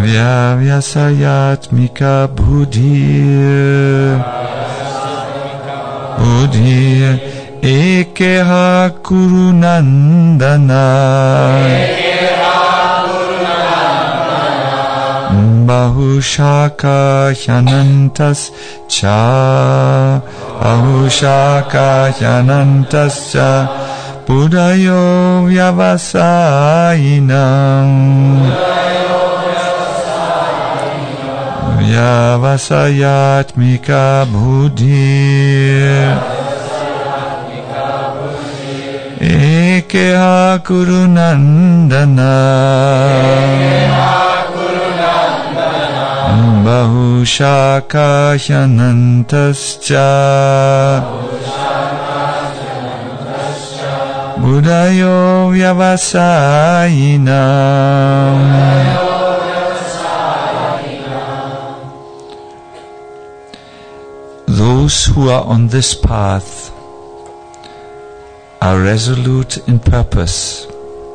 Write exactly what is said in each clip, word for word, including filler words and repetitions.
Vyasayatmika buddhir buddhir ekeha kurunandana bahushaka hyanantas cha bahushaka hyanantas cha buddhayo vyavasayinam Vyavasayatmika buddhir ekeha kurunandana bahushaka hyanantascha buddhayo vyavasayinam. Those who are on this path are resolute in purpose,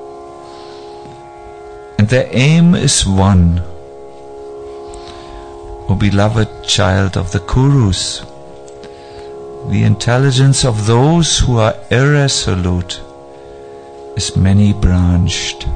and their aim is one. O beloved child of the Kurus, the intelligence of those who are irresolute is many-branched.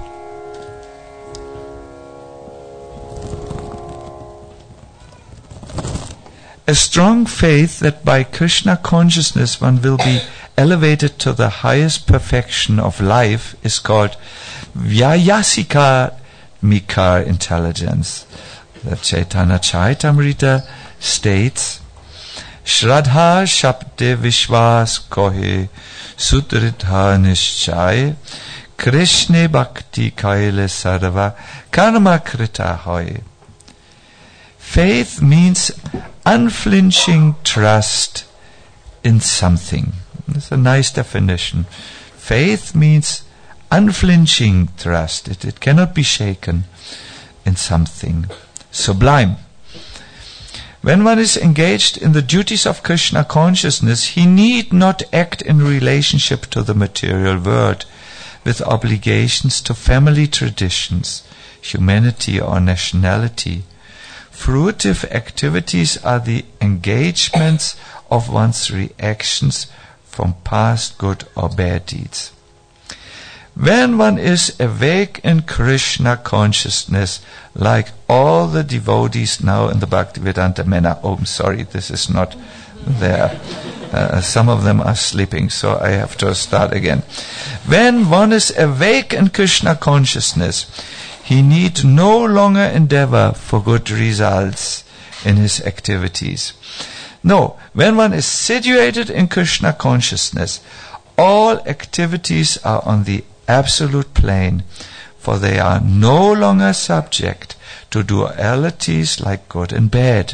A strong faith that by Krishna consciousness one will be elevated to the highest perfection of life is called Vyayasika Mikar intelligence. The Chaitanya Charitamrita states, Shraddha Shabde Vishwas Kohe Sudridha Nishchay Krishna Bhakti Kaile Sarva Karma Krita Hoy. Faith means unflinching trust in something. That's a nice definition. Faith means unflinching trust. It, it cannot be shaken in something sublime. When one is engaged in the duties of Krishna consciousness, he need not act in relationship to the material world with obligations to family traditions, humanity or nationality. Fruitive activities are the engagements of one's reactions from past good or bad deeds. When one is awake in Krishna consciousness, like all the devotees now in the Bhaktivedanta Manor, oh, I'm sorry, this is not there. Uh, some of them are sleeping, so I have to start again. When one is awake in Krishna consciousness, he need no longer endeavor for good results in his activities. No, when one is situated in Krishna consciousness, all activities are on the absolute plane, for they are no longer subject to dualities like good and bad.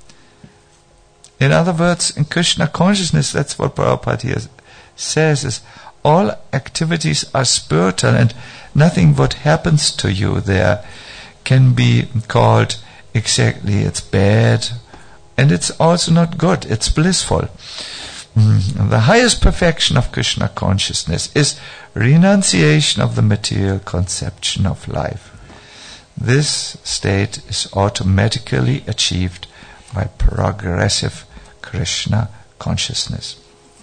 In other words, in Krishna consciousness, that's what Prabhupada here says, is all activities are spiritual, and nothing what happens to you there can be called exactly it's bad, and it's also not good, it's blissful. Mm. The highest perfection of Krishna consciousness is renunciation of the material conception of life. This state is automatically achieved by progressive Krishna consciousness.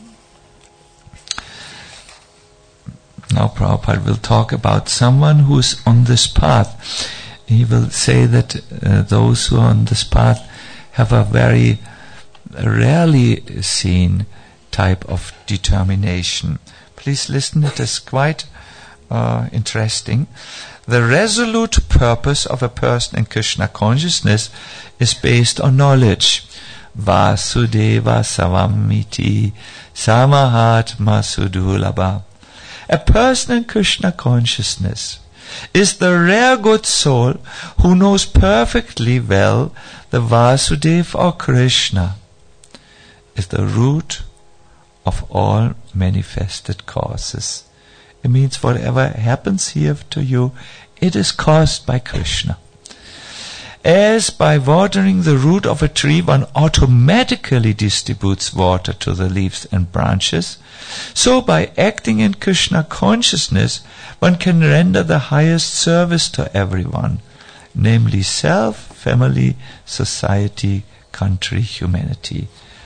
Now Prabhupada will talk about someone who is on this path. He will say that uh, those who are on this path have a very rarely seen type of determination. Please listen, it is quite uh, interesting. The resolute purpose of a person in Krishna consciousness is based on knowledge. Vasudeva Savamiti Samahatma Sudulabha. A person in Krishna consciousness is the rare good soul who knows perfectly well the Vasudeva or Krishna is the root of all manifested causes. It means whatever happens here to you, it is caused by Krishna. As by watering the root of a tree, one automatically distributes water to the leaves and branches, so by acting in Krishna consciousness, one can render the highest service to everyone, namely self, family, society, country, humanity.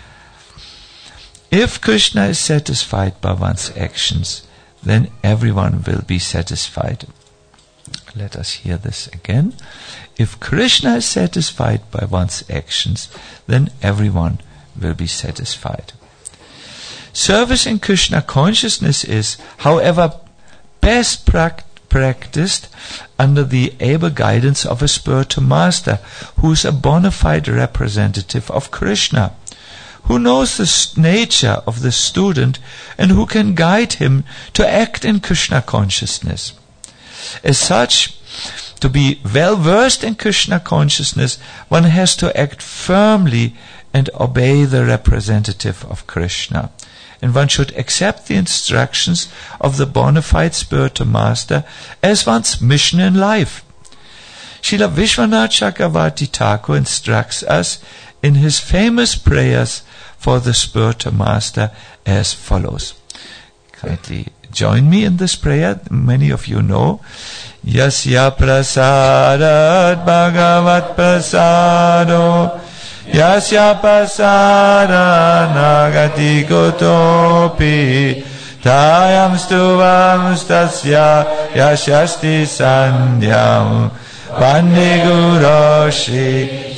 If Krishna is satisfied by one's actions, then everyone will be satisfied. Let us hear this again. If Krishna is satisfied by one's actions, then everyone will be satisfied. Service in Krishna consciousness is, however, best pra- practiced under the able guidance of a spiritual master who is a bona fide representative of Krishna, who knows the nature of the student and who can guide him to act in Krishna consciousness. As such, to be well versed in Krishna consciousness, one has to act firmly and obey the representative of Krishna. And one should accept the instructions of the bona fide spiritual master as one's mission in life. Srila Vishwanath Chakravarti Thakur instructs us in his famous prayers for the spiritual master as follows. Kindly join me in this prayer. Many of you know. Yasya prasadat bhagavat prasado Yasya pasada nagati gotopi Tayam stuvam stasya yashasti sandhyam Vande Guru Shri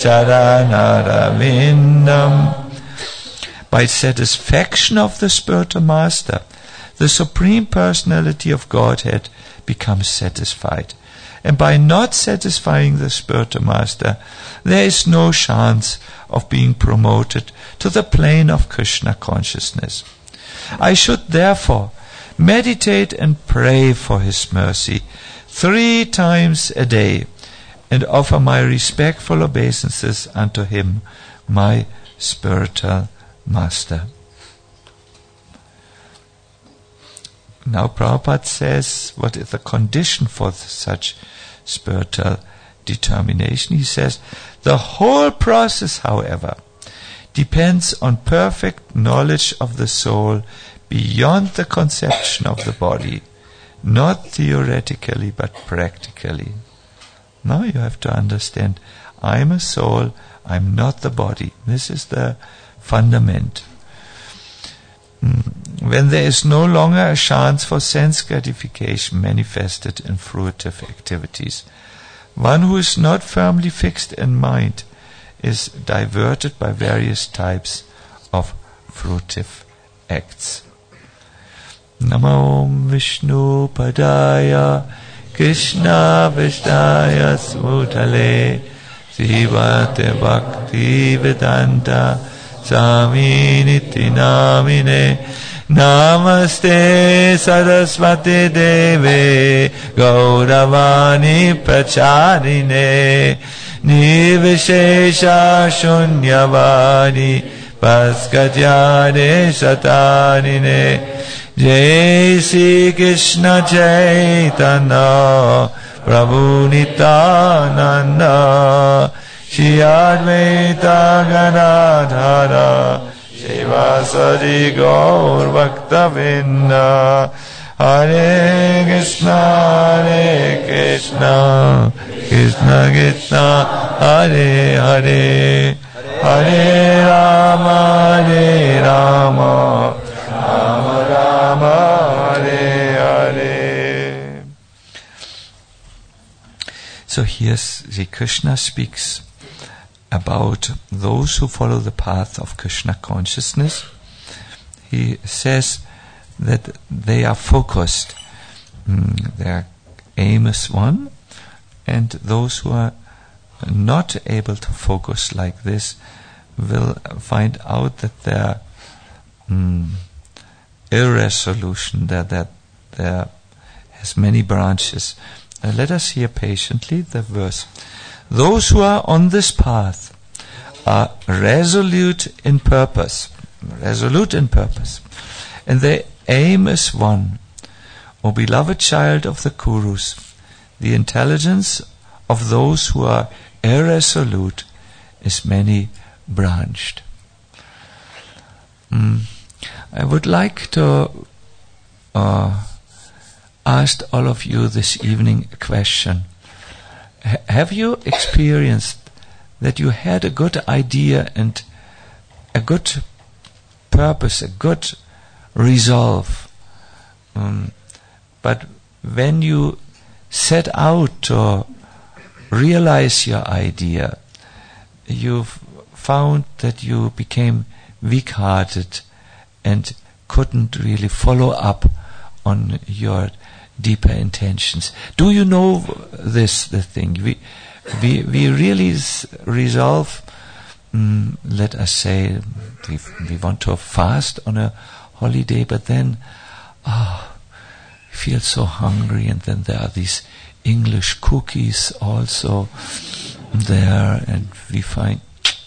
Charanarvindam. By satisfaction of the spiritual master, the Supreme Personality of Godhead becomes satisfied. And by not satisfying the spiritual master, there is no chance of being promoted to the plane of Krishna consciousness. I should therefore meditate and pray for his mercy three times a day and offer my respectful obeisances unto him, my spiritual master. Now Prabhupada says, what is the condition for such spiritual determination? He says, the whole process, however, depends on perfect knowledge of the soul beyond the conception of the body, not theoretically but practically. Now you have to understand, I am a soul, I am not the body. This is the fundament. When there is no longer a chance for sense gratification manifested in fruitive activities, one who is not firmly fixed in mind is diverted by various types of fruitive acts. Namo Vishnu Padaya Krishna Vishnaya Smutale Sivate Bhakti Vedanta Swaminiti Namine Namaste Saraswati Deve Gauravani Pracharine Nivishesha Shunyavani Paskatyare Satanine Jai Sri Krishna Chaitanya Prabhu Nityananda Shri Advaita Ganadhara Shivasari Gaur Bhaktavinda Hare Krishna Hare Krishna Krishna Krishna Hare Hare Hare Rama Hare Rama Rama Rama Hare Hare. So here Sri Krishna speaks about those who follow the path of Krishna consciousness. He says that they are focused, mm, their aim is one, and those who are not able to focus like this will find out that their mm, irresolution, that, that there has many branches. Uh, let us hear patiently the verse. Those who are on this path are resolute in purpose, resolute in purpose, and their aim is one. O beloved child of the Kurus, the intelligence of those who are irresolute is many branched. Mm. I would like to uh, ask all of you this evening a question. ha- have you experienced that you had a good idea and a good purpose, a good resolve, um, but when you set out to realize your idea, you've found that you became weak-hearted and couldn't really follow up on your deeper intentions. Do you know this, the thing? We we, we really s- resolve, um, let us say, we, we want to fast on a holiday, but then, oh, we feel so hungry, and then there are these English cookies also there, and we find,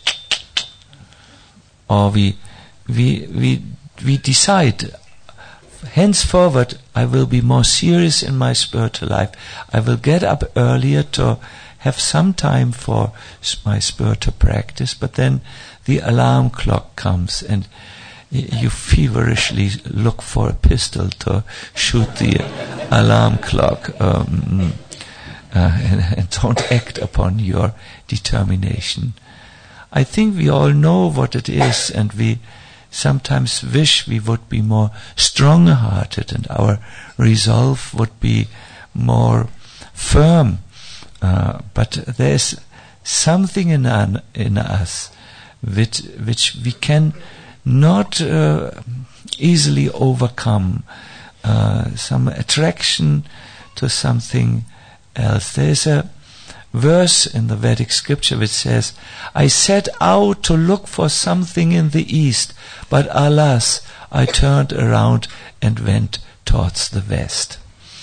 or we we we we decide, henceforward I will be more serious in my spiritual life. I will get up earlier to have some time for s- my spiritual practice, but then the alarm clock comes and y- you feverishly look for a pistol to shoot the alarm clock, um, uh, and, and don't act upon your determination. I think we all know what it is, and we sometimes wish we would be more strong-hearted and our resolve would be more firm. Uh, but there's something in, an, in us which, which we can not uh, easily overcome, uh, some attraction to something else. There's a verse in the Vedic scripture which says, I set out to look for something in the east, but alas, I turned around and went towards the west.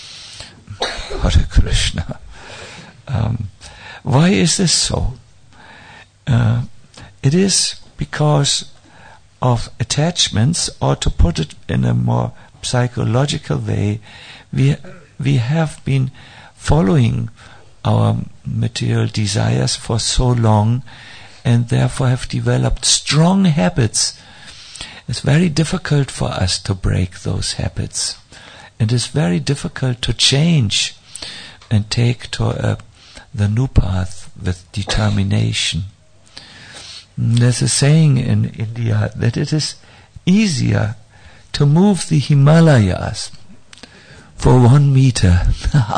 Hare Krishna. Um, why is this so? Uh, it is because of attachments, or to put it in a more psychological way, we we have been following our material desires for so long, and therefore have developed strong habits. It's very difficult for us to break those habits. It is very difficult to change and take to a, the new path with determination. There's a saying in India that it is easier to move the Himalayas for one meter.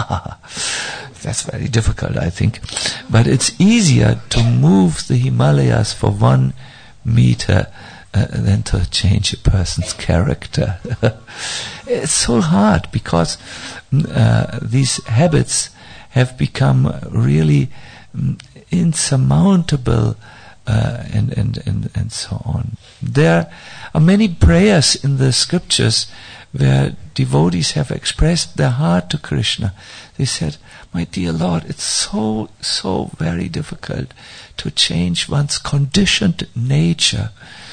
That's very difficult, I think. But it's easier to move the Himalayas for one meter uh, than to change a person's character. It's so hard because uh, these habits have become really um, insurmountable, uh, and, and, and, and so on. There are many prayers in the scriptures where devotees have expressed their heart to Krishna. They said, my dear Lord, it's so, so very difficult to change one's conditioned nature.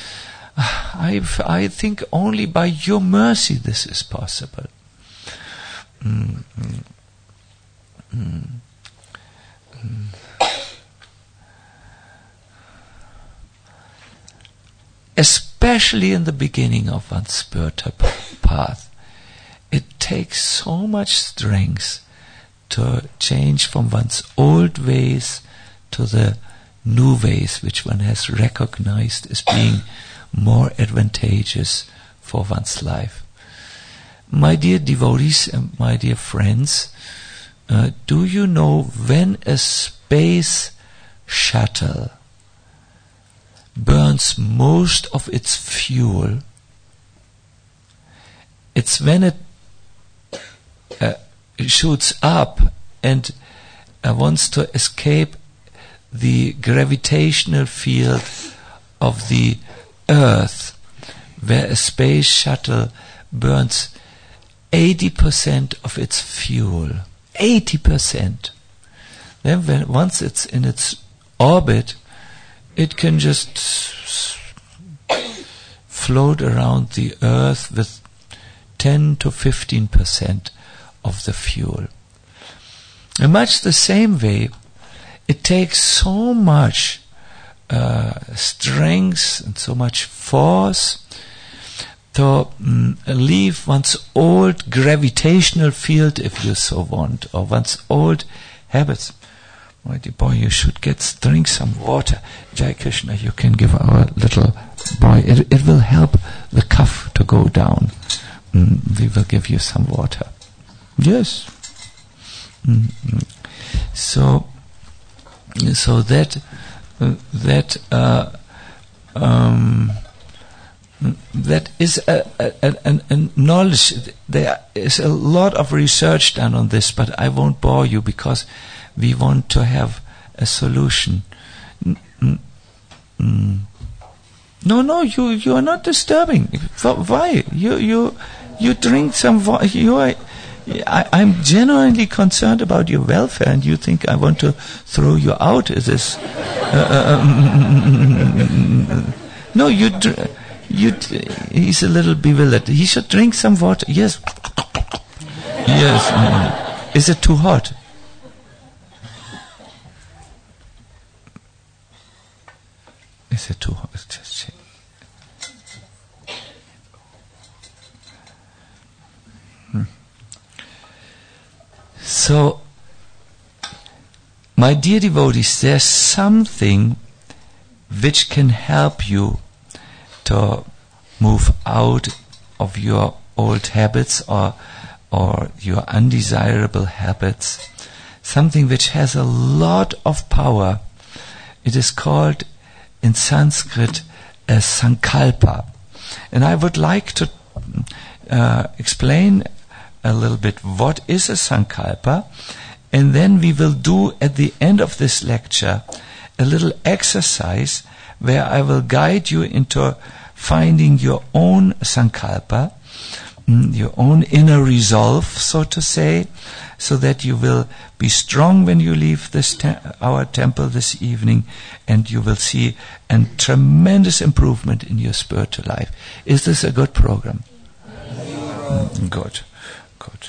I, I think only by your mercy this is possible. Mm, mm, mm, mm. Especially in the beginning of one's spiritual path, it takes so much strength to change from one's old ways to the new ways which one has recognized as being more advantageous for one's life. My dear devotees and my dear friends, uh, do you know when a space shuttle burns most of its fuel? It's when it uh, shoots up and uh, wants to escape the gravitational field of the Earth, where a space shuttle burns eighty percent of its fuel. eighty percent. Then when, once it's in its orbit, it can just float around the Earth with ten to fifteen percent of the fuel. In much the same way, it takes so much uh, strength and so much force to um, leave one's old gravitational field, if you so want, or one's old habits. My dear boy, you should get drink some water. Jai Krishna, you can give our little boy. It, it will help the cough to go down. Mm, we will give you some water. Yes. Mm-hmm. So, so that uh, that uh, um, that is a, a, a, a knowledge. There is a lot of research done on this, but I won't bore you because we want to have a solution. Mm, mm. No, no, you you are not disturbing. Why? You you you drink some water. You are. I, I'm genuinely concerned about your welfare, and you think I want to throw you out? Is this? Uh, um, no, you. Dr- you. D- he's a little bewildered. He should drink some water. Yes. Yes. Mm. Is it too hot? Is it too hot? Just check. Hmm. So, my dear devotees, there's something which can help you to move out of your old habits or or your undesirable habits. Something which has a lot of power. It is called in Sanskrit a sankalpa. And I would like to uh, explain a little bit what is a sankalpa, and then we will do at the end of this lecture a little exercise where I will guide you into finding your own sankalpa, your own inner resolve, so to say, so that you will be strong when you leave this te- our temple this evening, and you will see a tremendous improvement in your spiritual life. Is this a good program? Mm, good, good.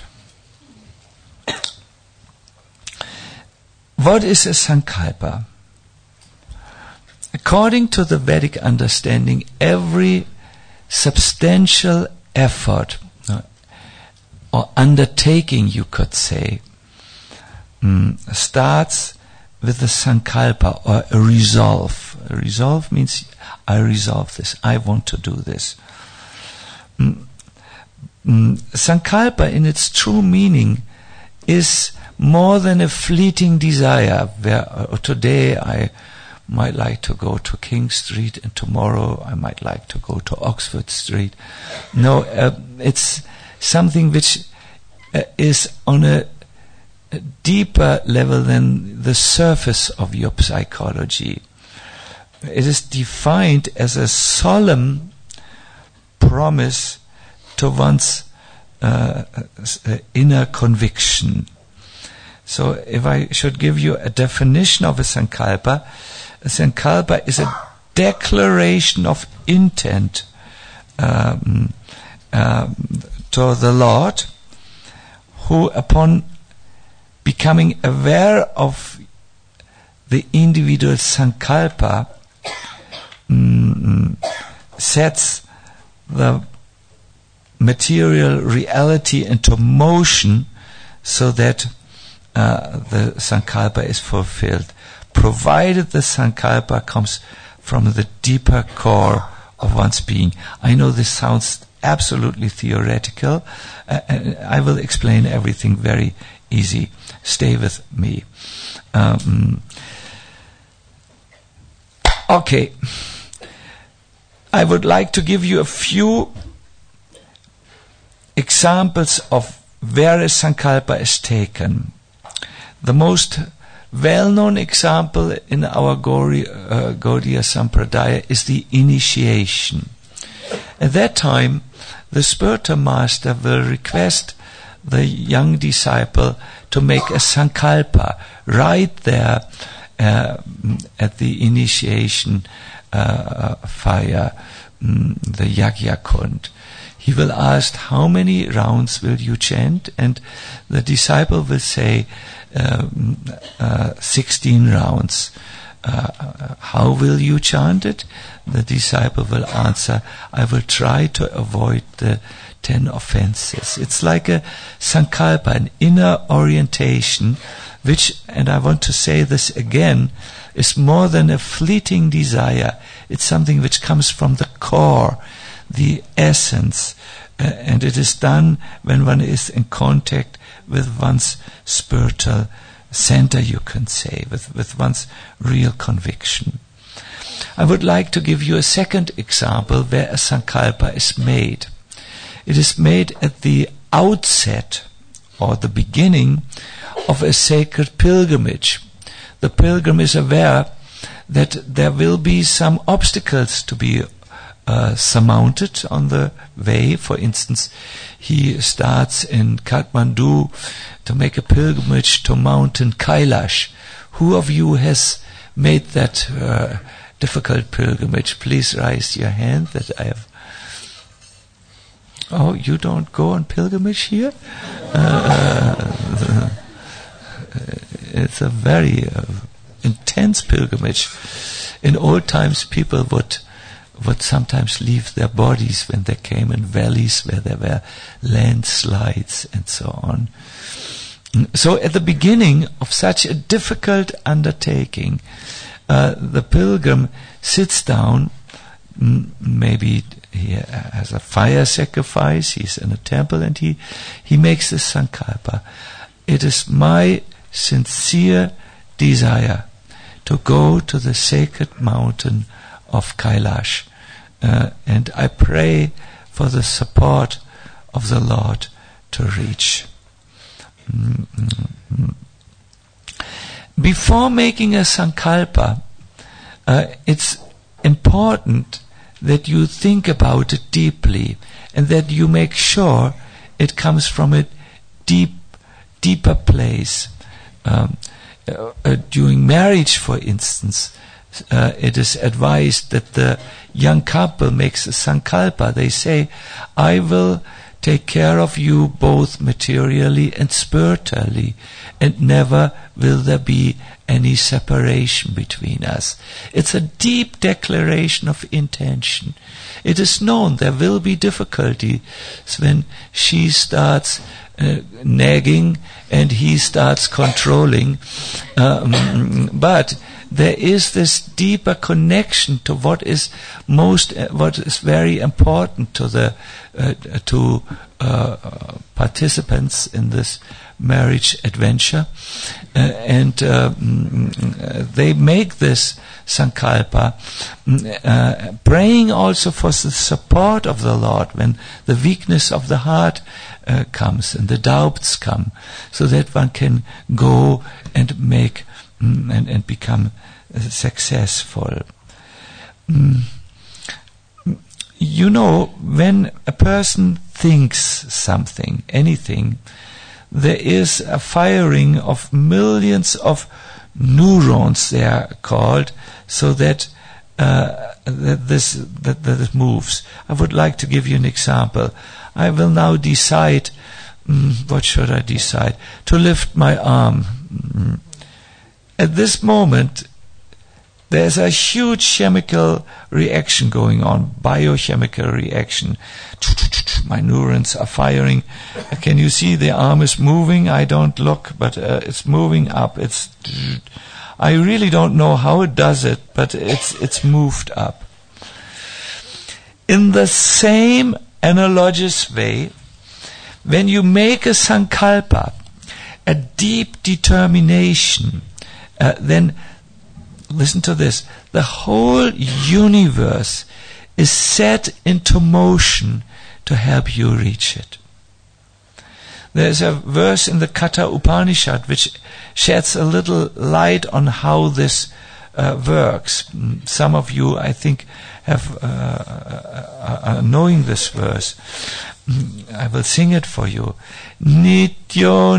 What is a sankalpa? According to the Vedic understanding, every substantial effort uh, or undertaking, you could say, um, starts with a sankalpa or a resolve. A resolve means I resolve this, I want to do this. Um, um, sankalpa in its true meaning is more than a fleeting desire where uh, today I might like to go to King Street and tomorrow I might like to go to Oxford Street. No, uh, it's something which uh, is on a, a deeper level than the surface of your psychology. It is defined as a solemn promise to one's uh, uh, inner conviction. So if I should give you a definition of a sankalpa, a sankalpa is a declaration of intent um, um, to the Lord, who upon becoming aware of the individual sankalpa um, sets the material reality into motion so that uh, the sankalpa is fulfilled, provided the sankalpa comes from the deeper core of one's being. I know this sounds absolutely theoretical. Uh, I will explain everything very easy. Stay with me. Um, okay. I would like to give you a few examples of where a sankalpa is taken. The most well-known example in our Gauri, uh, Gaudiya Sampradaya is the initiation. At that time, the spiritual master will request the young disciple to make a sankalpa right there uh, at the initiation uh, fire, um, the Yagya Kund. He will ask, how many rounds will you chant? And the disciple will say, um, uh, sixteen rounds. uh, how will you chant it? The disciple will answer, I will try to avoid the ten offenses. It's like a sankalpa, an inner orientation, which, and I want to say this again, is more than a fleeting desire. It's something which comes from the core, the essence, uh, and it is done when one is in contact with one's spiritual center, you can say, with, with one's real conviction. I would like to give you a second example where a sankalpa is made. It is made at the outset or the beginning of a sacred pilgrimage. The pilgrim is aware that there will be some obstacles to be uh, surmounted on the way. For instance, he starts in Kathmandu to make a pilgrimage to Mountain Kailash. Who of you has made that uh, difficult pilgrimage? Please raise your hand that I have. Oh, you don't go on pilgrimage here? Uh, it's a very uh, intense pilgrimage. In old times, people would would sometimes leave their bodies when they came in valleys where there were landslides and so on. So at the beginning of such a difficult undertaking, uh, the pilgrim sits down, m- maybe he has a fire sacrifice, he's in a temple, and he, he makes this sankalpa. It is my sincere desire to go to the sacred mountain of Kailash, uh, and I pray for the support of the Lord to reach. Mm-hmm. Before making a sankalpa, uh, it's important that you think about it deeply and that you make sure it comes from a deep, deeper place. Um, uh, uh, during marriage, for instance, uh, it is advised that the young couple makes a sankalpa. They say, I will take care of you both materially and spiritually, and never will there be any separation between us. It's a deep declaration of intention. It is known there will be difficulties when she starts uh, nagging and he starts controlling, um, but there is this deeper connection to what is most, uh, what is very important to the uh, to uh, participants in this marriage adventure, uh, and uh, mm, they make this sankalpa, uh, praying also for the support of the Lord when the weakness of the heart uh, comes and the doubts come, so that one can go and make mm, and, and become uh, successful. Mm. You know, when a person thinks something, anything, there is a firing of millions of neurons, they are called, so that, uh, that this that, that it moves. I would like to give you an example. I will now decide, mm, what should I decide? To lift my arm. Mm. At this moment, there's a huge chemical reaction going on, biochemical reaction. My neurons are firing. Can you see the arm is moving? I don't look, but uh, it's moving up. It's. I really don't know how it does it, but it's it's moved up. In the same analogous way, when you make a sankalpa, a deep determination, uh, then listen to this, the whole universe is set into motion to help you reach it. There's a verse in the Katha Upanishad which sheds a little light on how this uh, works. Some of you, I think, have uh, are knowing this verse. I will sing it for you. Nityo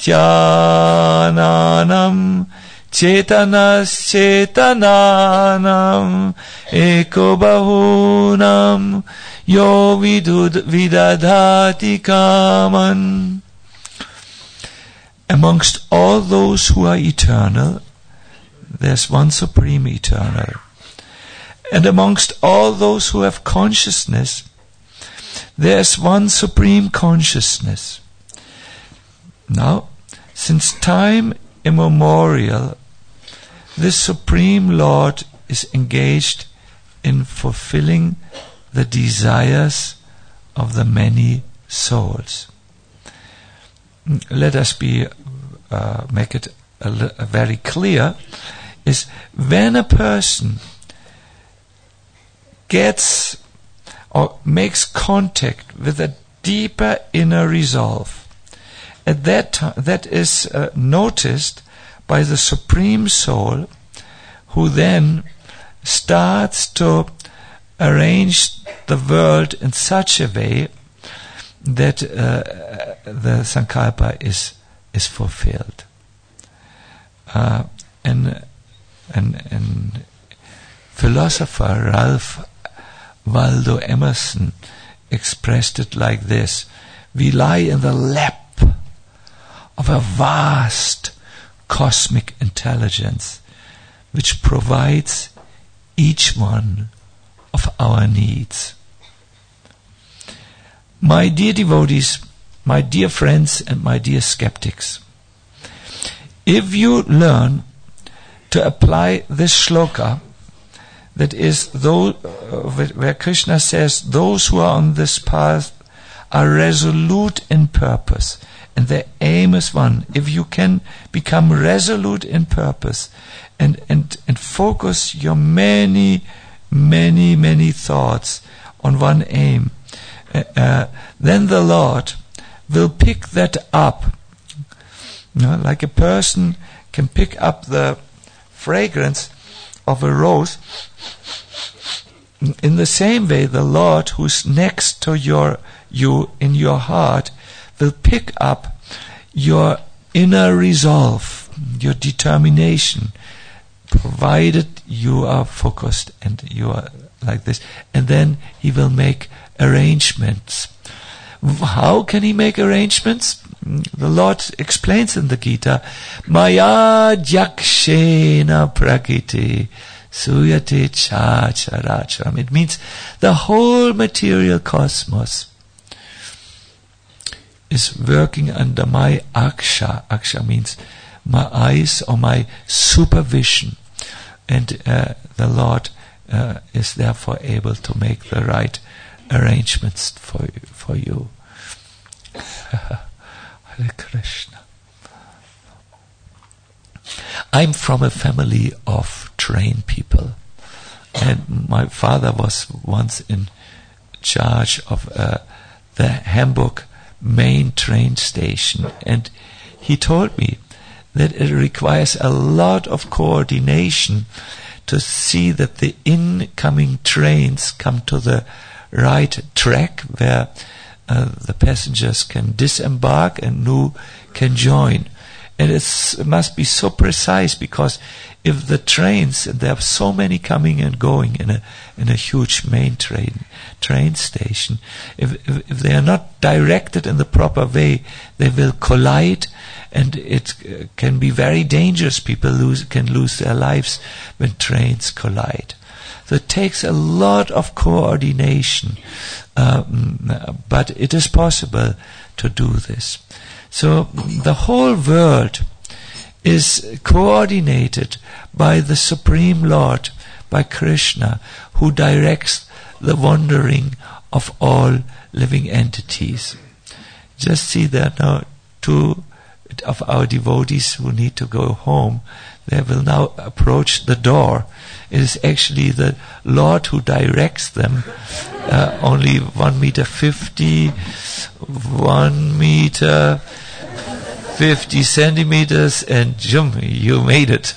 nityananam Chetanas chetananam eko bahunam yo vidud vidadhati kaman. Amongst all those who are eternal, there's one supreme eternal. And amongst all those who have consciousness, there's one supreme consciousness. Now, since time immemorial, this Supreme Lord is engaged in fulfilling the desires of the many souls. Let us be uh, make it a, a very clear, is when a person gets or makes contact with a deeper inner resolve, at that time, that is uh, noticed by the Supreme Soul, who then starts to arrange the world in such a way that uh, the Sankalpa is is fulfilled. Uh, and, and, and philosopher Ralph Waldo Emerson expressed it like this: we lie in the lap of a vast cosmic intelligence which provides each one of our needs. My dear devotees, my dear friends and my dear skeptics, if you learn to apply this shloka, that is, those, uh, where Krishna says, those who are on this path are resolute in purpose, and their aim is one. If you can become resolute in purpose and, and, and focus your many, many, many thoughts on one aim, uh, uh, then the Lord will pick that up. You know, like a person can pick up the fragrance of a rose. In the same way, the Lord, who's next to your you in your heart, will pick up your inner resolve, your determination, provided you are focused and you are like this. And then He will make arrangements. How can He make arrangements? The Lord explains in the Gita, Maya Jakshena Prakriti Suyate Chacharacharam. It means the whole material cosmos is working under my aksha. Aksha means my eyes or my supervision. And uh, the Lord uh, is therefore able to make the right arrangements for you. For you. Hare Krishna. I'm from a family of trained people, and my father was once in charge of uh, the Hamburg main train station, and he told me that it requires a lot of coordination to see that the incoming trains come to the right track where uh, the passengers can disembark and new can join. And it's, it must be so precise, because if the trains, and there are so many coming and going in a in a huge main train train station, if, if if they are not directed in the proper way, they will collide, and it uh, can be very dangerous. People lose can lose their lives when trains collide. So it takes a lot of coordination, um, but it is possible to do this. So the whole world is coordinated by the Supreme Lord, by Krishna, who directs the wandering of all living entities. Just see that now two of our devotees who need to go home, they will now approach the door. It is actually the Lord who directs them. Uh, only one meter fifty, one meter fifty centimeters, and jum, you made it.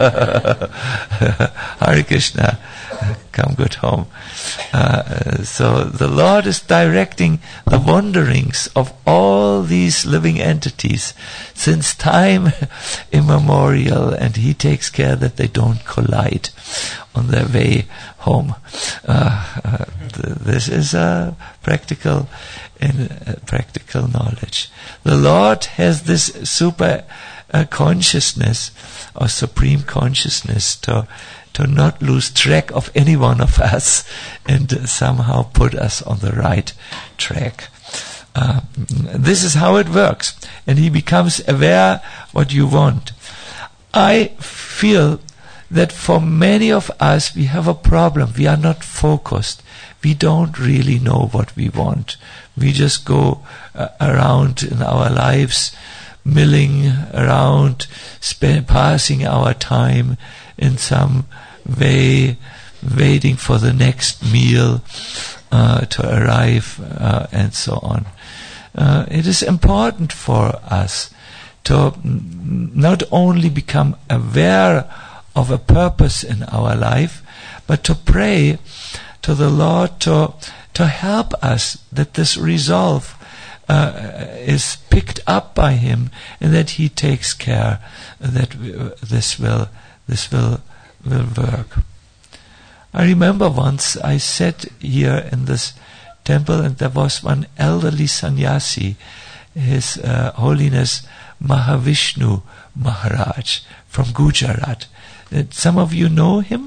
Hare Krishna, come good home. Uh, so the Lord is directing the wanderings of all these living entities since time immemorial, and He takes care that they don't collide on their way home. Uh, uh, th- this is a practical in uh, practical knowledge. The Lord has this super uh, consciousness or supreme consciousness to to not lose track of any one of us and uh, somehow put us on the right track. Uh, this is how it works, and he becomes aware what you want. I feel that for many of us we have a problem. We are not focused. We don't really know what we want. We just go uh, around in our lives, milling around, spend, passing our time in some way, waiting for the next meal uh, to arrive, uh, and so on. Uh, it is important for us to not only become aware of a purpose in our life, but to pray to the Lord to to help us that this resolve uh, is picked up by Him, and that He takes care that we, uh, this will this will will work. I remember once I sat here in this temple, and there was one elderly sannyasi, His uh, Holiness Mahavishnu Maharaj from Gujarat. Uh, some of you know him?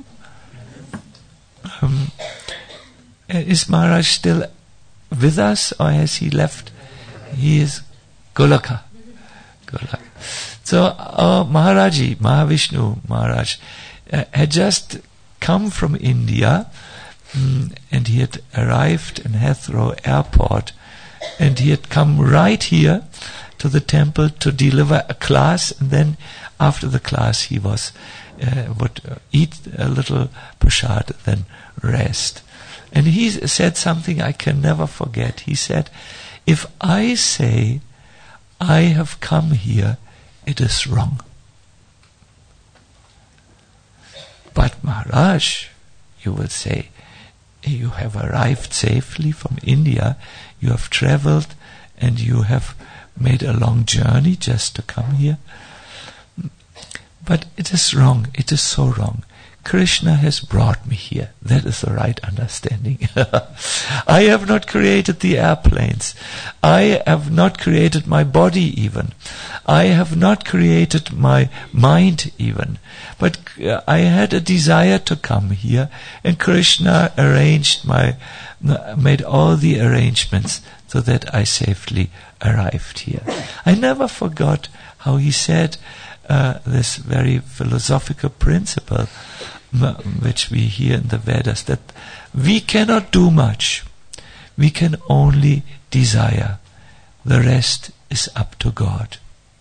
Um, is Maharaj still with us, or has he left? He is Golaka. Golaka. So uh, Maharaji, Mahavishnu Maharaj, uh, had just come from India, um, and he had arrived in Heathrow Airport, and he had come right here to the temple to deliver a class, and then after the class he was uh, would uh, eat a little prasad, then rest. And he said something I can never forget. He said, "If I say I have come here, it is wrong. But Maharaj, you will say, you have arrived safely from India, you have traveled, and you have made a long journey just to come here. But it is wrong, it is so wrong. Krishna has brought me here. That is the right understanding. I have not created the airplanes. I have not created my body even. I have not created my mind even. But uh, I had a desire to come here, and Krishna arranged my, made all the arrangements so that I safely arrived here." I never forgot how he said uh, this very philosophical principle which we hear in the Vedas, that we cannot do much. We can only desire. The rest is up to God.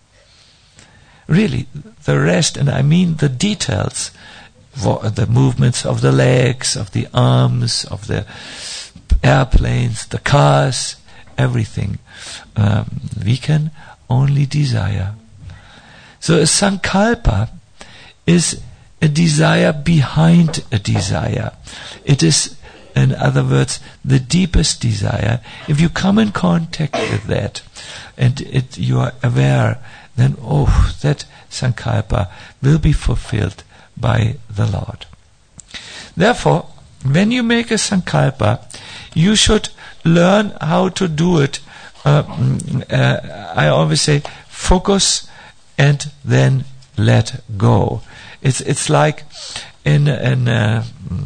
Really, the rest, and I mean the details, the movements of the legs, of the arms, of the airplanes, the cars, everything, um, we can only desire. So a sankalpa is a desire behind a desire. It is, in other words, the deepest desire. If you come in contact with that, and it, you are aware, then oh, that sankalpa will be fulfilled by the Lord. Therefore, when you make a sankalpa, you should learn how to do it. Uh, uh, I always say, focus and then let go. It's it's like in in uh,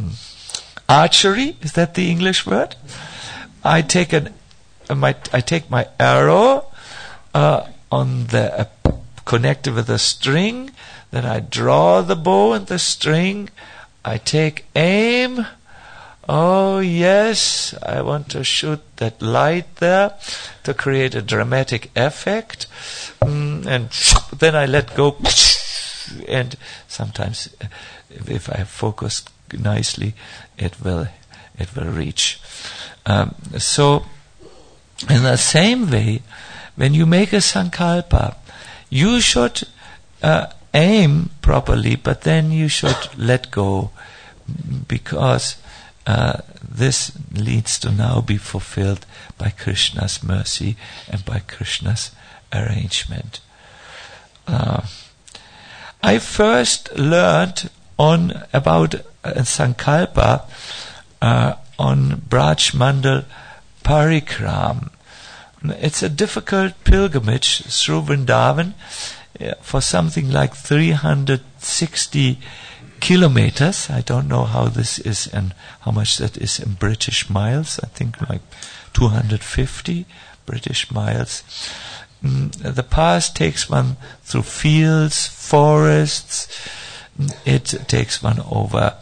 archery. Is that the English word? I take an uh, my I take my arrow uh, on the uh, connected with a string. Then I draw the bow and the string. I take aim. Oh yes, I want to shoot that light there to create a dramatic effect, mm, and then I let go. And sometimes, if I focus nicely, it will it will reach. Um, so, in the same way, when you make a sankalpa, you should uh, aim properly, but then you should let go, because uh, this leads to now be fulfilled by Krishna's mercy and by Krishna's arrangement. Uh, I first learned on about uh, sankalpa uh, on Braj Mandal Parikram. It's a difficult pilgrimage through Vrindavan. yeah, for something like three hundred sixty kilometers. I don't know how this is and how much that is in British miles. I think like two hundred fifty British miles. Mm, the path takes one through fields, forests. It takes one over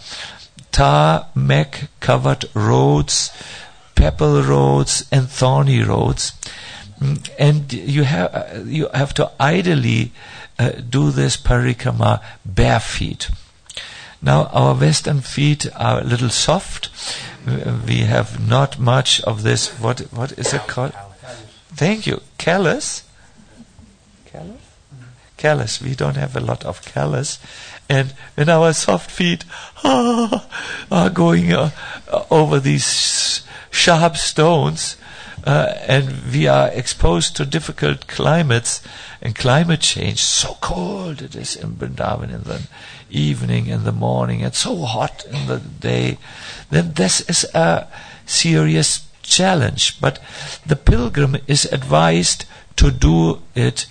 tarmac covered roads, pebble roads, and thorny roads. Mm, and you have uh, you have to ideally uh, do this parikrama bare feet. Now our Western feet are a little soft. We have not much of this. What what is it called? Thank you. Callus. Callus? Callus. We don't have a lot of callus. And when our soft feet ah, are going uh, over these sharp stones, uh, and we are exposed to difficult climates and climate change, so cold it is in Vrindavan in the evening, in the morning, and so hot in the day, then this is a serious challenge. But the pilgrim is advised to do it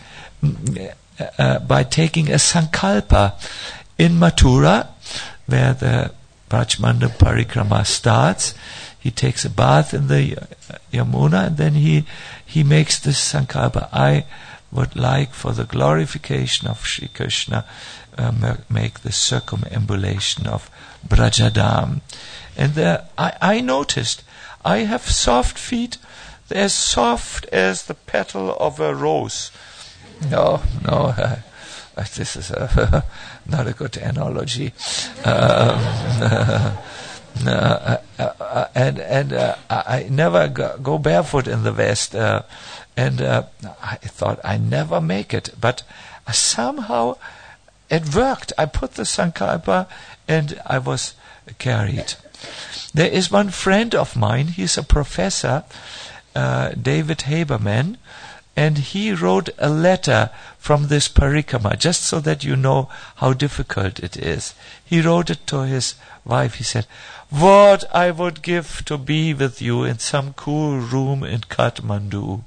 uh, by taking a sankalpa. In Mathura, where the Brajmanda Parikrama starts, he takes a bath in the Yamuna, and then he he makes this sankalpa. I would like, for the glorification of Sri Krishna, uh, make the circumambulation of Brajadam. And there, I, I noticed, I have soft feet. They're as soft as the petal of a rose. No, no, uh, this is a, not a good analogy. Um, uh, uh, uh, uh, and and uh, I never go, go barefoot in the West. Uh, and uh, I thought I never make it. But uh, somehow it worked. I put the sankalpa and I was carried. There is one friend of mine, he's a professor, uh, David Haberman, and he wrote a letter from this parikrama, just so that you know how difficult it is. He wrote it to his wife. He said, "What I would give to be with you in some cool room in Kathmandu.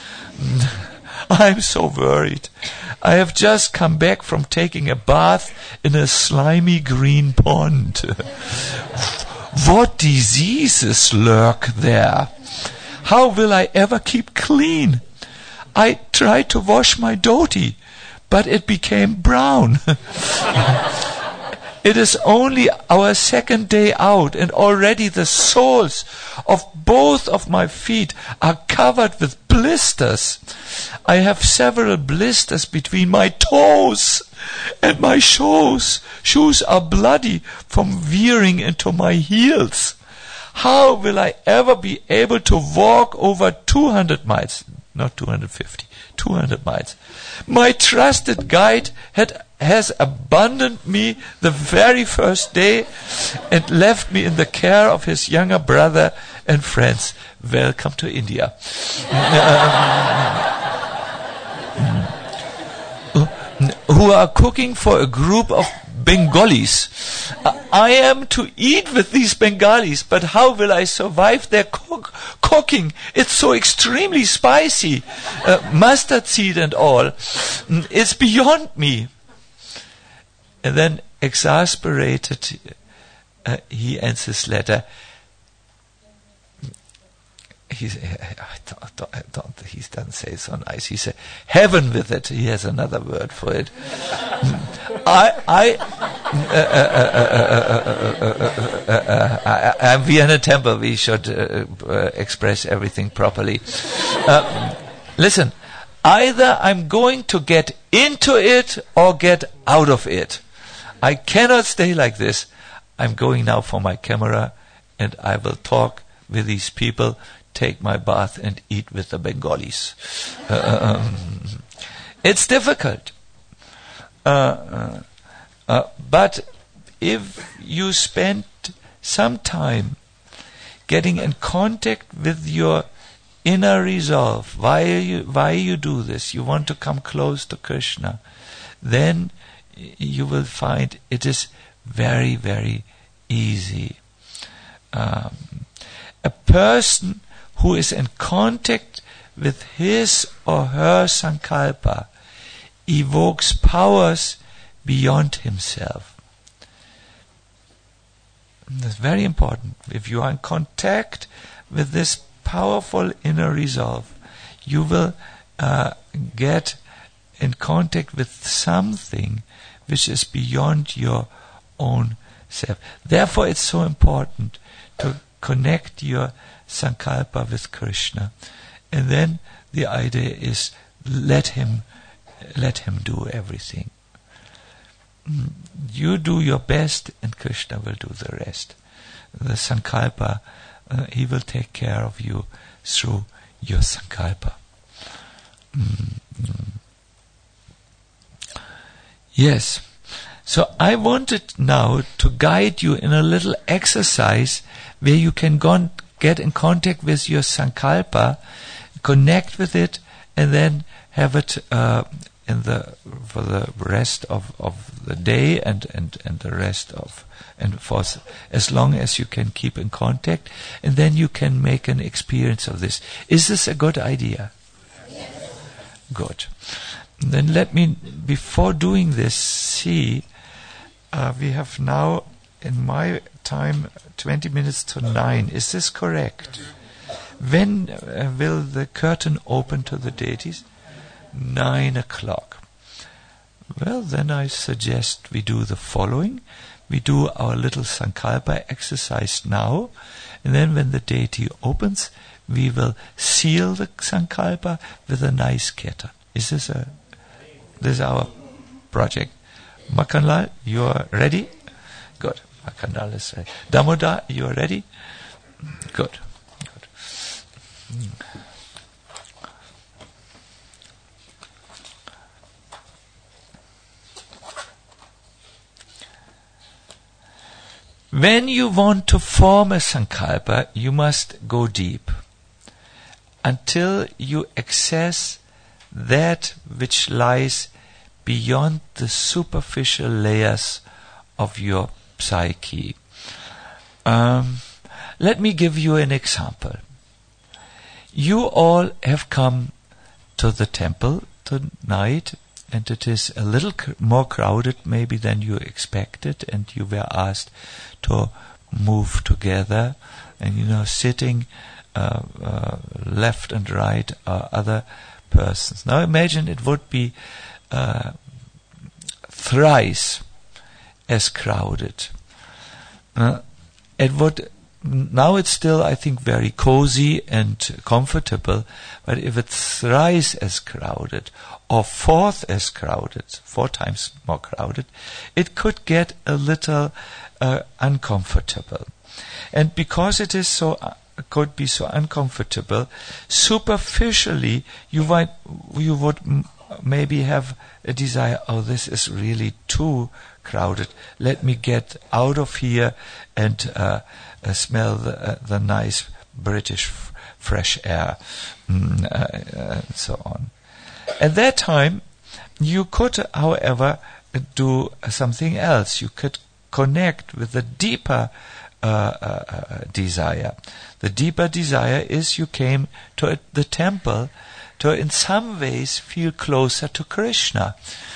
I'm so worried. I have just come back from taking a bath in a slimy green pond. What diseases lurk there? How will I ever keep clean? I tried to wash my dhoti, but it became brown. It is only our second day out, and already the soles of both of my feet are covered with blisters. I have several blisters between my toes, and my shoes, shoes are bloody from veering into my heels. How will I ever be able to walk over two hundred miles? Not two hundred fifty, two hundred miles. My trusted guide had, has abandoned me the very first day and left me in the care of his younger brother and friends. Welcome to India." Who are cooking for a group of Bengalis. I am to eat with these Bengalis, but how will I survive their cook- cooking? It's so extremely spicy. Uh, mustard seed and all. It's beyond me. And then, exasperated, uh, he ends his letter. He, I don't, I don't, he doesn't say it so nice. He said, "Heaven with it." He has another word for it. I, I, uh, we are in a temple. We should uh, uh, express everything properly. Uh, listen, either I'm going to get into it or get out of it. I cannot stay like this. I'm going now for my camera, and I will talk with these people, take my bath, and eat with the Bengalis. Uh, um, it's difficult. Uh, uh, uh, but if you spend some time getting in contact with your inner resolve, why you, why you do this, you want to come close to Krishna, then you will find it is very, very easy. Um, a person who is in contact with his or her sankalpa evokes powers beyond himself. That's very important. If you are in contact with this powerful inner resolve, you will uh, get in contact with something which is beyond your own self. Therefore, it's so important to connect your sankalpa with Krishna. And then the idea is let him, let him do everything. You do your best and Krishna will do the rest. The sankalpa, uh, he will take care of you through your sankalpa. Mm-hmm. Yes. So I wanted now to guide you in a little exercise where you can go get in contact with your sankalpa, connect with it, and then have it uh, in the for the rest of, of the day and, and, and the rest of and for as long as you can keep in contact, and then you can make an experience of this. Is this a good idea? Yes. Good. Then let me, before doing this, see, uh, we have now, in my time, twenty minutes to nine. Is this correct? When uh, will the curtain open to the deities? Nine o'clock. Well, then I suggest we do the following. We do our little sankalpa exercise now, and then when the deity opens, we will seal the sankalpa with a nice kirtan. Is this a... This is our project. Makanlal, you are ready? Good. Makanlal is ready. Damodar, you are ready? Good. Good. Mm. When you want to form a sankalpa, you must go deep until you access that which lies beyond the superficial layers of your psyche. Um, let me give you an example. You all have come to the temple tonight, and it is a little cr- more crowded maybe than you expected, and you were asked to move together, and you know, sitting uh, uh, left and right are other persons. Now imagine it would be uh, thrice as crowded. Uh, it would now it's still, I think, very cozy and comfortable, but if it's thrice as crowded or fourth as crowded, four times more crowded, it could get a little uh, uncomfortable. And because it is so uh, could be so uncomfortable, superficially you might you would m- maybe have a desire, oh, this is really too crowded, let me get out of here and uh, uh, smell the, uh, the nice British f- fresh air, mm, uh, uh, and so on. At that time you could, however, do something else. You could connect with the deeper uh, uh, uh, desire. The deeper desire is you came to the temple to in some ways feel closer to Krishna,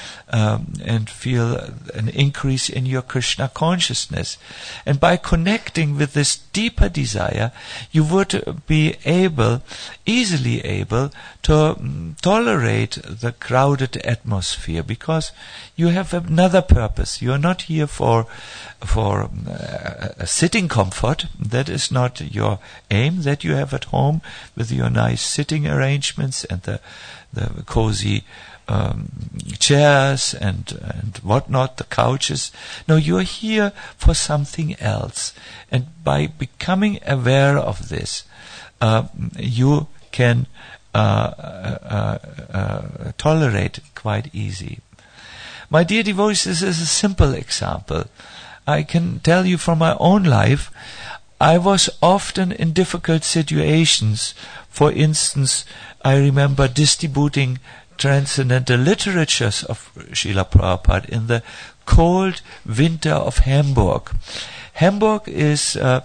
um, and feel an increase in your Krishna consciousness. And by connecting with this deeper desire, you would be able, easily able, to um, tolerate the crowded atmosphere, because you have another purpose. You are not here for for uh, a sitting comfort. That is not your aim, that you have at home with your nice sitting arrangements and the the cozy um, chairs and and whatnot, the couches. No, you are here for something else. And by becoming aware of this, uh, you can uh, uh, uh, tolerate it quite easy. My dear devotees, this is a simple example. I can tell you from my own life, I was often in difficult situations. For instance, I remember distributing transcendental literatures of Srila Prabhupada in the cold winter of Hamburg. Hamburg is uh,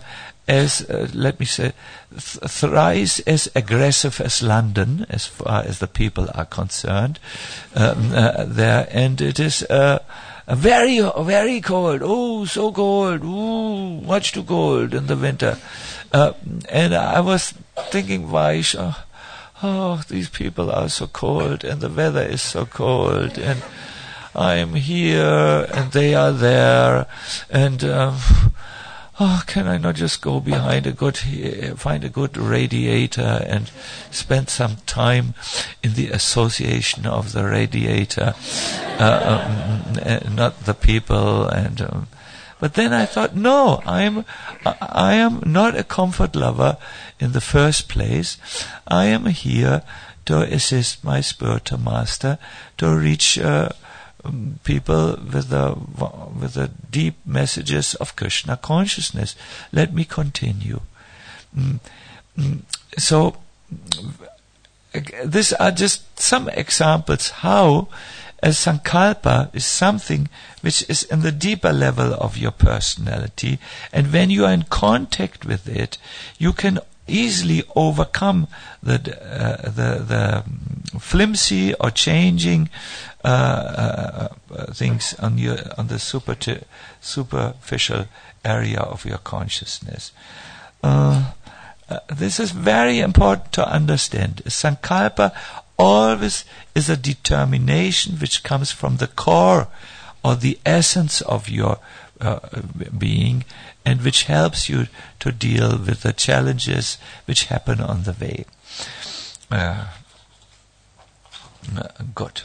as, uh, let me say, th- thrice as aggressive as London, as far as the people are concerned, um, uh, there, and it is uh, a very, very cold. Oh, so cold. Ooh, much too cold in the winter. Uh, and I was thinking, why? Oh, oh, these people are so cold, and the weather is so cold, and I am here, and they are there, and um, oh, can I not just go behind a good, find a good radiator and spend some time in the association of the radiator, uh, um, not the people, and. Um, But then I thought, no, I am, I am not a comfort lover in the first place. I am here to assist my spiritual master to reach uh, people with the with the deep messages of Krishna consciousness. Let me continue. Mm, mm, so, these are just some examples how a sankalpa is something which is in the deeper level of your personality, and when you are in contact with it, you can easily overcome the uh, the the flimsy or changing uh, uh, things on your on the super superficial area of your consciousness. Uh, uh, this is very important to understand. Sankalpa always is a determination which comes from the core or the essence of your uh, being, and which helps you to deal with the challenges which happen on the way. Uh, uh, good.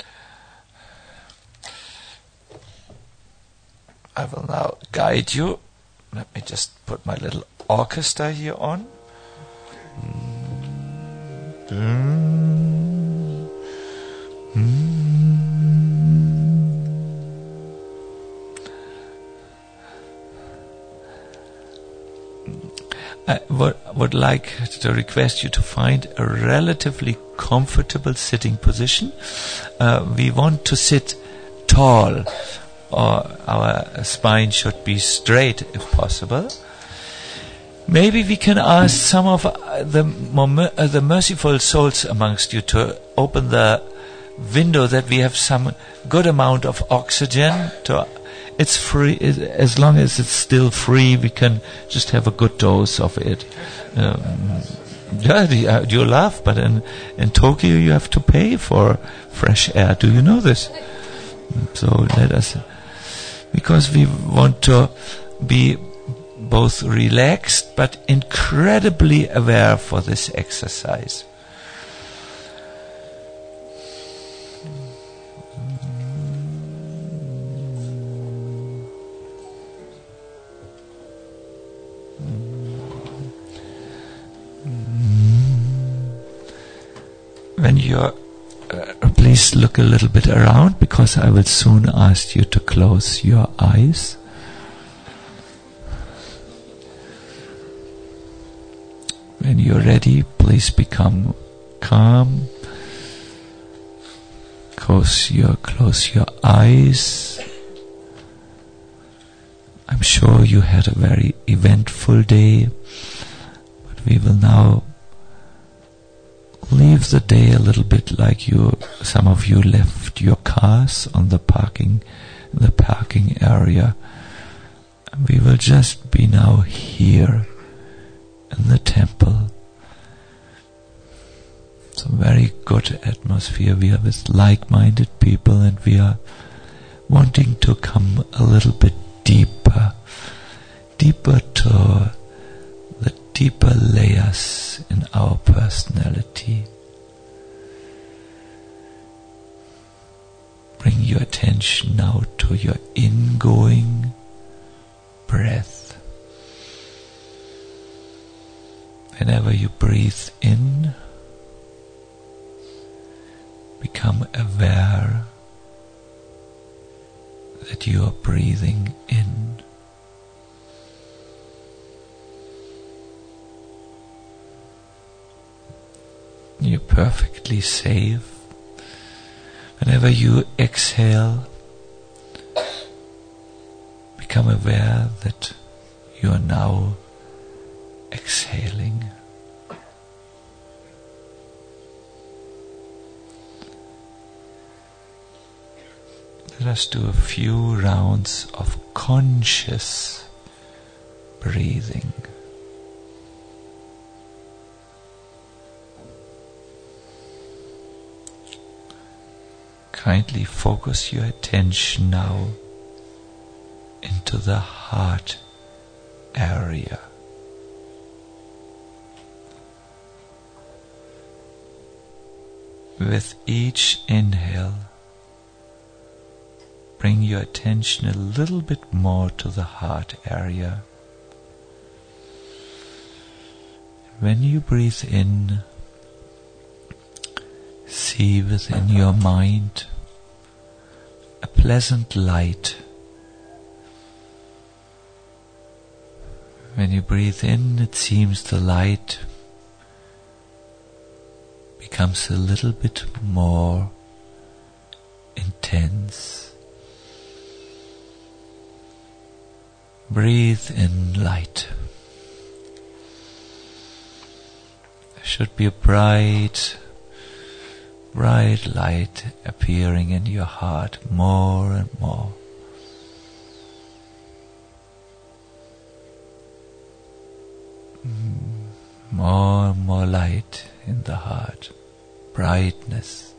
I will now guide you. Let me just put my little orchestra here on. Mm-hmm. I would, would like to request you to find a relatively comfortable sitting position. Uh, we want to sit tall, or our spine should be straight if possible. Maybe we can ask some of the uh, the merciful souls amongst you to open the window, that we have some good amount of oxygen. To it's free, it, as long as it's still free, we can just have a good dose of it. Um, yeah, you laugh, but in in Tokyo you have to pay for fresh air. Do you know this? So let us, because we want to be both relaxed but incredibly aware for this exercise. When you're, uh, please look a little bit around, because I will soon ask you to close your eyes. When you're ready, please become calm. Close your, close your eyes. I'm sure you had a very eventful day, but we will now leave the day a little bit like you, some of you left your cars on the parking, the parking area. And we will just be now here in the temple. It's a very good atmosphere. We are with like-minded people, and we are wanting to come a little bit deeper, deeper to the deeper layers in our personality. Bring your attention now to your ingoing breath. Whenever you breathe in, become aware that you are breathing in. You're perfectly safe. Whenever you exhale, become aware that you are now exhaling. Let us do a few rounds of conscious breathing. Kindly focus your attention now into the heart area. With each inhale, bring your attention a little bit more to the heart area. When you breathe in, see within your mind a pleasant light. When you breathe in, it seems the light becomes a little bit more intense. Breathe in light. There should be a bright, bright light appearing in your heart more and more. More and more light in the heart, brightness.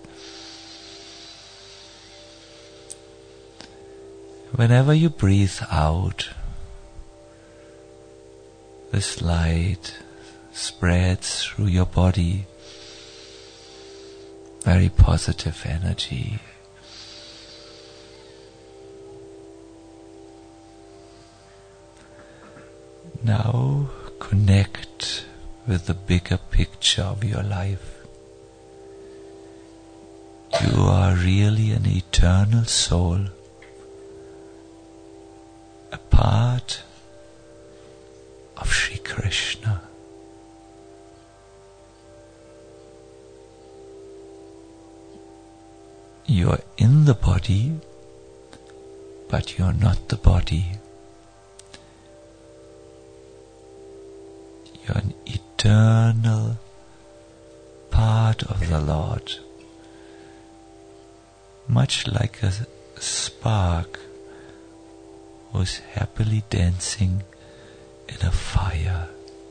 Whenever you breathe out, this light spreads through your body. Very positive energy. Now connect with the bigger picture of your life. You are really an eternal soul, a part of Sri Krishna. You are in the body, but you are not the body. You are an eternal part of the Lord, much like a spark who is happily dancing in a fire.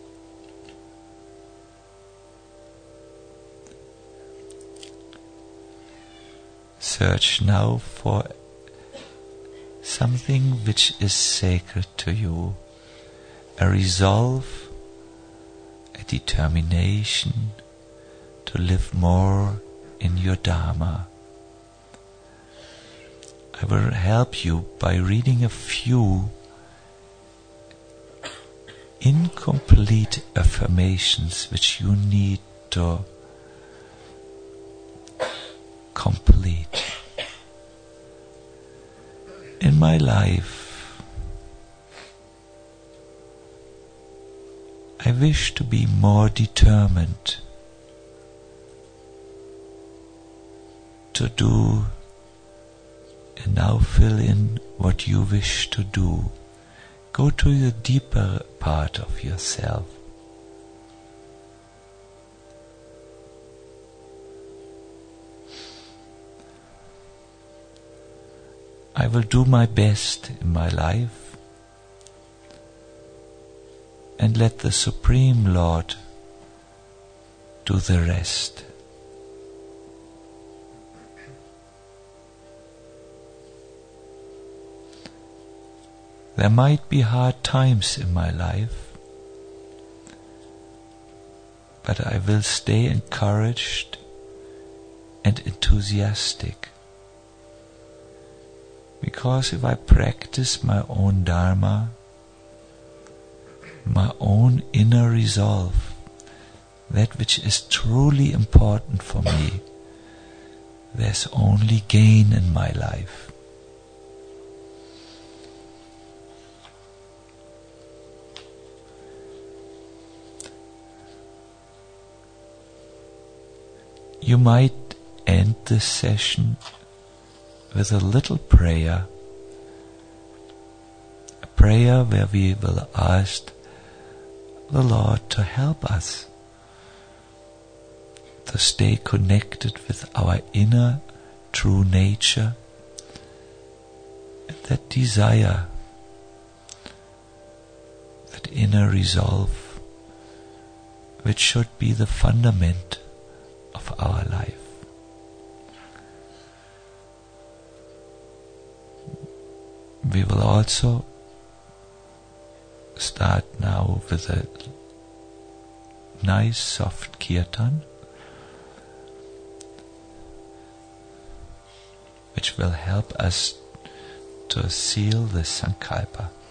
Search now for something which is sacred to you, a resolve, a determination to live more in your Dharma. I will help you by reading a few incomplete affirmations which you need to complete. In my life, I wish to be more determined to do, and now fill in what you wish to do. Go to the deeper part of yourself. I will do my best in my life and let the Supreme Lord do the rest. There might be hard times in my life, but I will stay encouraged and enthusiastic. Because if I practice my own Dharma, my own inner resolve, that which is truly important for me, there's only gain in my life. You might end this session with a little prayer, a prayer where we will ask the Lord to help us to stay connected with our inner true nature and that desire, that inner resolve, which should be the fundament of our life. We will also start now with a nice soft kirtan, which will help us to seal the sankalpa.